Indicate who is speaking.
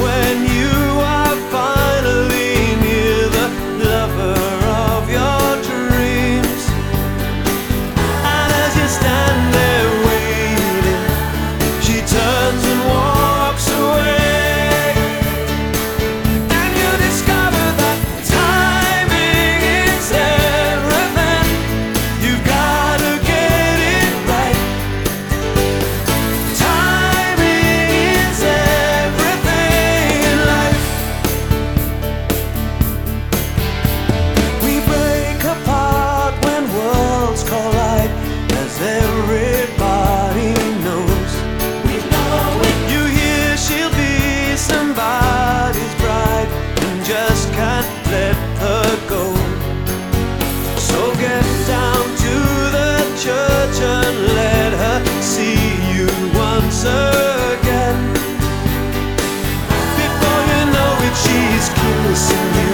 Speaker 1: when you are finally near the lover of your dreams. And as you stand there waiting, she turns and walks away. And you discover that timing is everything. You've got to get it right. Timing is everything in life. We break apart when worlds collide, as everybody knows. We know it. You hear she'll be somebody's bride and just can't let her go. So get down to the church and let her see you once again. Before you know it, she's kissing you